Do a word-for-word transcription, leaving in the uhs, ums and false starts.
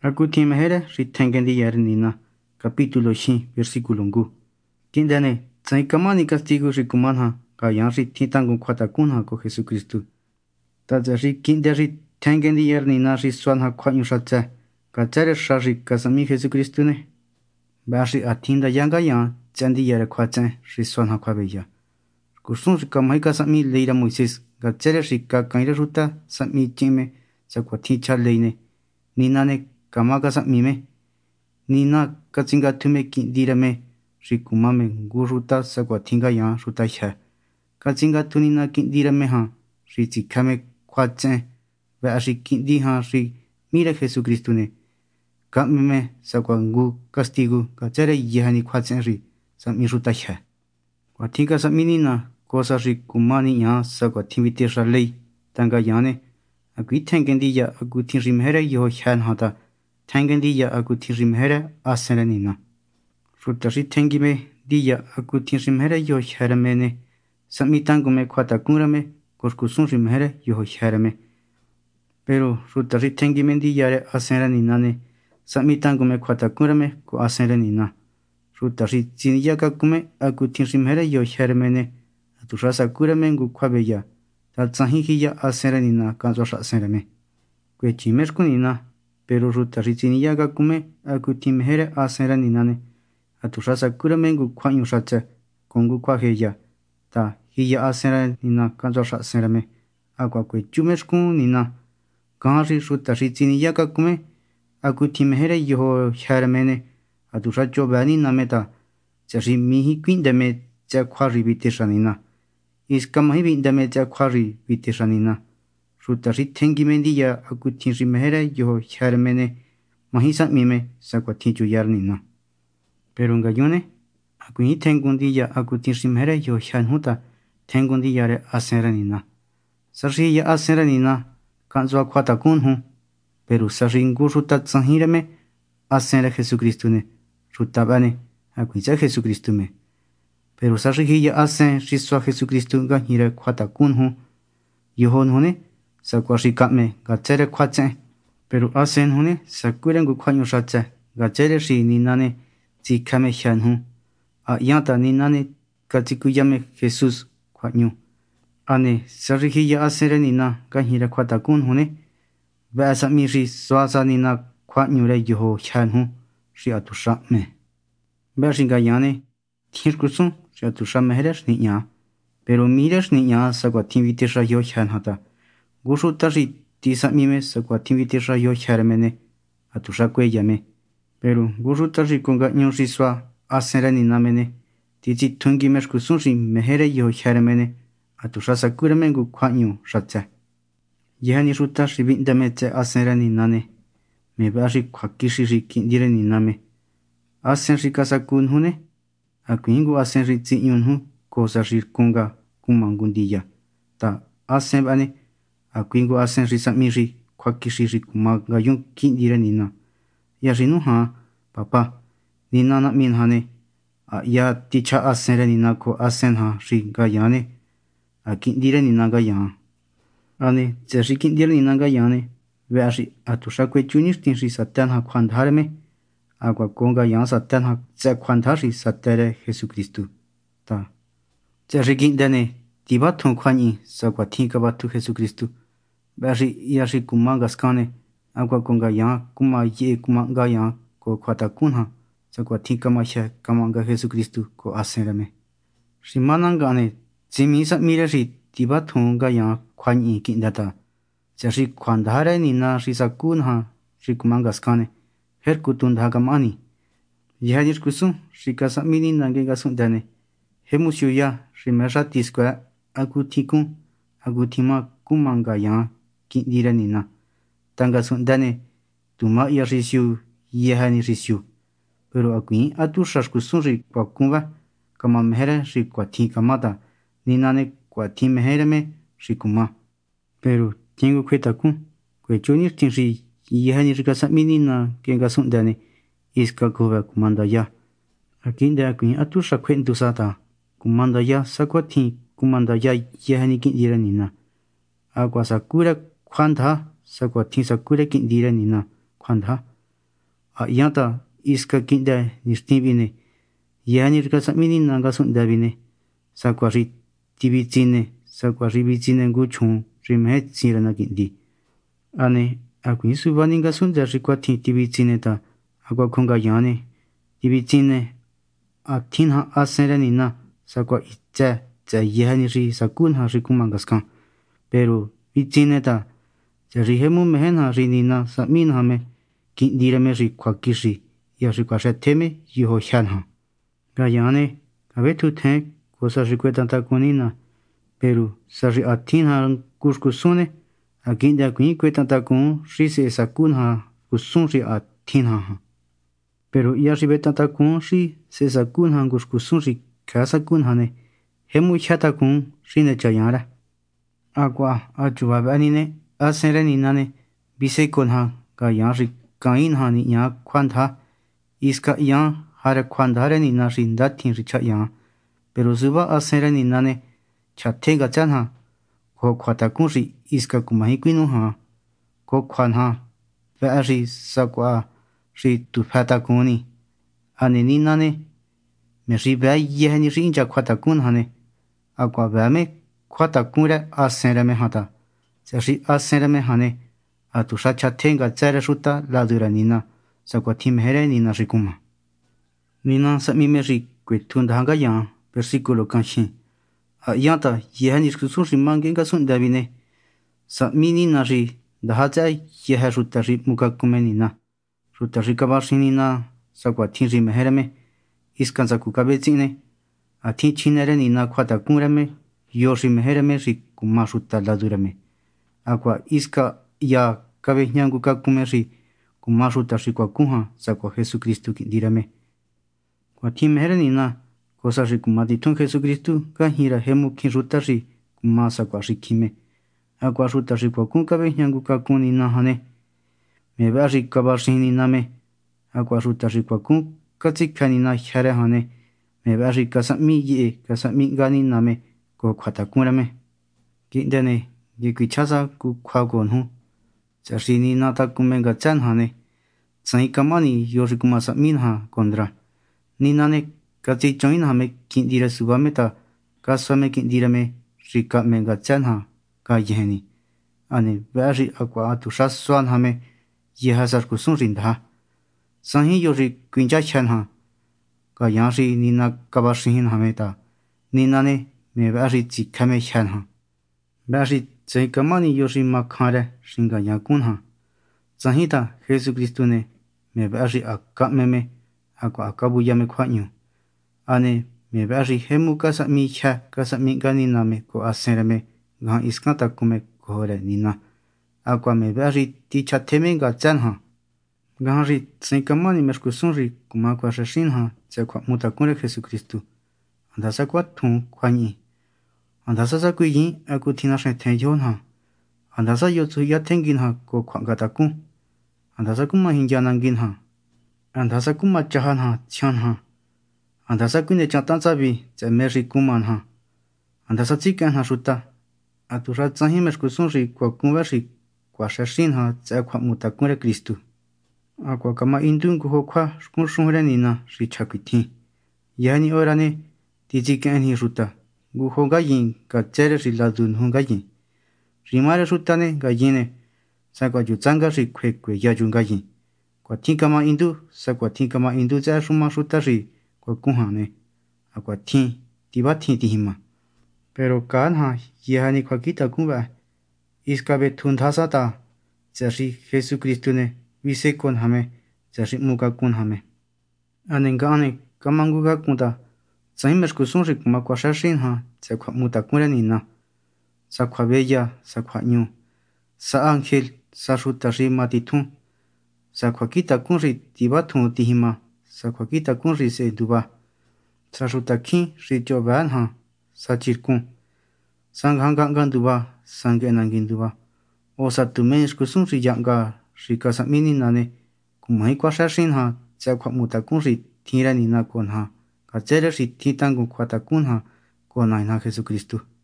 Akutin mejere ritengendi yarnina. Capítulo shin versículo ngu. Tindane tsaikamani castigo rikumanja kayan ritintangun kwatakunja ko Jesucristo. Taza rikinde ritengendi yarnina risuanja kwanyun shatsa. Kachare shari kasami Jesucristo ne. Bashi atinda yanga yan chandi yare kwatsen risuanja kwabeya. Kusun rikamai kasami leira Moisés. Kachare rika kaire ruta sami chime sa kwaticha leine. Ninane kama kasamime. Nina katsinga tume kindirame rikumame nguruta sakwatinga yan ruta ya. Katsinga tunina kindirame han ritsikame kwatsen bashi kindi han ri mira Jesucristo ne. Kamime sakwangu castigo kachare yehani kwatsen ri sami ruta ya. Kwatinga saminina cosa rikumani yan sakwatimite ralei tanga yane. Akuitengendi ya akutin rimhere yo yan hata. Tengendi ya akutin rimhere aserenina. Ruta ritengime diya akutin rimhere yo yaramene. Samitangume kwatakunrame korkusun rimhere yo yarame. Pero ruta ritengime diyare asereninane. Samitangume kwatakunrame ko aserenina. Ruta ritsiniyakakume akutin rimhere yo yaramene. Aturasa kurame ngu kwabeya. Tatsahihiya aserenina kanzosha asereme. Kwe chimerkunina. Pero ruta ritiniyaga kume akutin mehere asereninane. Aturasa kurame ngu kwanyu shatse. Kongu kwaheya. Ta hiya aserenina kanzosha asereme. Akwa kwe chumerkunina. Kanri ruta ritiniyaga kume akutin mehere yoho yaramene. Aturasa chobani nameta. Chari mihi kwindeme cha kwari biteshanina. Iskamahi bindame cha kwari biteshanina. Ruta ritengimendi ya akutin rimehere yo yarmene. Mahisa mime sakwatinchu yarnina. Pero ngayone. Akuini tengundi ya akutin rimehere yo yanhuta. Tengundi yare aseranina. Sarri ya aseranina. Kanzwa kwata kunhu. Pero sarri ngu ruta tsahireme. Asera Jesucristo ne. Ruta bane. Akuincha Jesucristo me. Pero sarri ya asen riswa Jesucristo nga hire kwata kunhu. Yohon hone. Sakwashikame gachere kwatse. Pero asen hone sakure ngu kwanyu shatse. Gachere shi ninane zikame shanhu. A yanta ninane katsikuyame Jesus kwanyu. Ane sarrihiya asere nina gahira kwatakun hone. Basa mi shi swasa nina kwanyu re yoho shanhu. Shi atushame. Bashinga yane tirkusun shi atushame heresh niya. Pero miresh niya sakwatinvite shayo shanhata. Gushuta ri tisa mime sakwatinvite rayo yarmene atushakwe yame. Pero gushuta ri konga nyon riswa asera ninamene. Titi tungi meshkusun ri mehere yo yarmene atushasa kuramengu kwanyu shatse. Yehani ruta ri bindamete asera ninane. Me bashi kwakishi ri kindire niname. Asen ri kasakun hune. Akuingu asen ri tsinyun hu kosa ri konga kumangundiya. Ta asen bane. Akuingu asen risamiri kwakishiri kumagayun kindire nina. Ya rinu ha, papa, nina na min hane. Ya ticha asen re nina ko asen ha ri gayane. A kindire nina gayan. Ane, tse ri kindire nina gayane. Ve a ri atushakwe chunishtin ri satan ha kwandharme. Agua konga yan satan ha tse kwandhari satere Jesucristo. Ta. Tse ri kindane. Tibatun kwanyi sakwa tinka batu Jesucristo. Bari yashi kumanga skane. Agua konga yan kuma ye kumanga yan ko kwata kunha. Sakwa tinka masha kamanga Jesucristo ko aserame. Shimanangane. Zimisa mire ri tibatun ga yan kwanyi kindata. Yashi kwandhare nina risa kunha rikumanga skane. Her kutunda gamani. Yahanir kusun rikasa mini nange gasundane. Hemushu ya rimesha tiskwa. Akutikun, akutima kumanga yan kindire nina. Tanga sundane, tuma ya risyu, yehani risyu. Pero akuin atushas kusunri kwa kumba, kama mehere ri kwa tinka mata, ninane kwa tin mehere me rikuma. Pero tingu kweta kun, kwe chunir tin ri yehani rikasa minina kenga sundane, iska kuba kumanda ya. Akinde akuin atusha kwentu sata, kumanda ya sakwa tin kumanda ya yehani kindire nina. Agua sakura kwandha sakwa tin sakura kindire nina kwandha. a yanta iska kinda nistibine yani ka samini nanga sundabine sakwari tibitsine sakwari bitsine nguchun rime tsirana kindi ane akwi subani ga sunda rikwati tibitsine ta akwa konga yani tibitsine a tinha aserani na sakwa itcha cha yani ri sakunha rikumangaskan pero bitsine ta rihemu mehena rinina samina me kindirame ri kwakishi ya ri kwashateme yiho hyanha gayane abetu the cosa rikweta ta kunina pero sari atinha kuskusune akinda kuin kweta ta kun rise sakunha kusun ri atinha pero ya ri beta ta kun ri se sakunha kuskusun ri kasa kunha ne hemu chata kun rine chayara agua achuba banine aserani nane bise konha gayan ri kain hani ya kwantha iska yan hara kwandhare ni na rinda thin richa ya pero zuba aserani nane chathe ga chanha ko khwata kun ri iska kumahi kwinu ha ko khwanha va ri sakwa ri tu phata kuni ane ni nane me ri ba ye ni ri ja khwata kun hane akwa ba me khwata kun ra aserame hata sa ri aserame hane atu sha chathe ga chara ruta la duranina sakwa thimhere ni na rikuma nina sami me ri kwethunda ga ya versículo kanshin a yata yehani skusun ri mange ga sun davine samini na ri daha cha yeha ruta ri muka kumenina ruta ri kabashinina sakwa thin ri meherame iskan saku kabetsine a thin chinere ni na khwata kunrame yo ri meherame ri kuma ruta la durame akwa iska ya kabe nyangu ka kumeri kuma ruta ri kwa kunha sakwa Jesucristo kindirame kwa thin meherani na cosa ri kuma ditun Jesucristo ka hira hemu kin ruta ri kuma sakwa ri kime akwa ruta ri kwa kun kabe nyangu ka kuni na hane me ba ri kabashini na me akwa ruta ri kwa kun katsikani na hyare hane me ba ri kasami ye kasami gani na me ko khwata kunrame kindane ye kichasa ku khwa gonhu chashini na ta kumenga chan hane sai kamani yori kuma samin ha kondra ni nane katsi choin ha me kindira subame ta kasame kindira me rika menga chan ha ka yehni ane bari akwa atu shaswan ha me yehasar kusun rinda sahi yori kwinja chan ha ka yari ni na kabashin ha me ta ni nane me bari chikhame chan ha bari sai kamani yori makhare singa yakun ha sahita Jesucristo ne me bari akame me akwa akabu ya me khwanyu ane me bari hemu kasa mi kha kasa mi gani na me ko aserame ga iskata kume kore nina akwa me bari ti chatheme ga chan ha gari sai kamani me skusun ri kuma kwa shashin ha se kwa muta kure Jesucristo anda sa kwa thun khwanyi anda sa sa kuyin aku thina shen the yon ha anda sa yo chu ya thengin ha ko khwanga ta ku anda sa kuma hinja nangin ha anda sa kuma chahan ha chan ha anda sa kune chatan sa bi che me ri kuman ha anda sa chikan ha ruta atu ra tsahi me skusun ri kwa kunwa ri kwa shashin ha che kwa muta kure Cristo akwa kama indun ko khwa kun shun re ni na ri chakithi yani orane ti chikan hi ruta gu ho ga yin ka chere ri la dun hu ga yin rimare ruta ne ga yin ne sa kwa ju changa ri khwe kwe ya ju ga yin kwa thi kama indu sa kwa thi kama indu cha shuma ruta ri kwa ku ha ne akwa thi ti ba thi ti hima pero kan ha yani kwa kita ku ba iska be thun tha sa ta chari Jesucristo ne vise kon hame chari muka kun hame anengane kamangu ga kunta Saimers kusun ri kuma kwa shashin ha se kwa muta kure ni na sa kwa bella sa kwa nyu sa ángel sa ruta ri matithun sa kwa kita kun ri tiba thun tihima sa kwa kita kun ri se duba sa ruta khin ri choban ha sa chirkun sang hanga ngan duba sang enangin duba o sa tumen kusun ri yanga ri ka samini nane kumai kwa shashin ha se kwa muta kun ri thira ni na kon ha ka chere ri thi tangu khwata kun ha ko nai na Jesucristo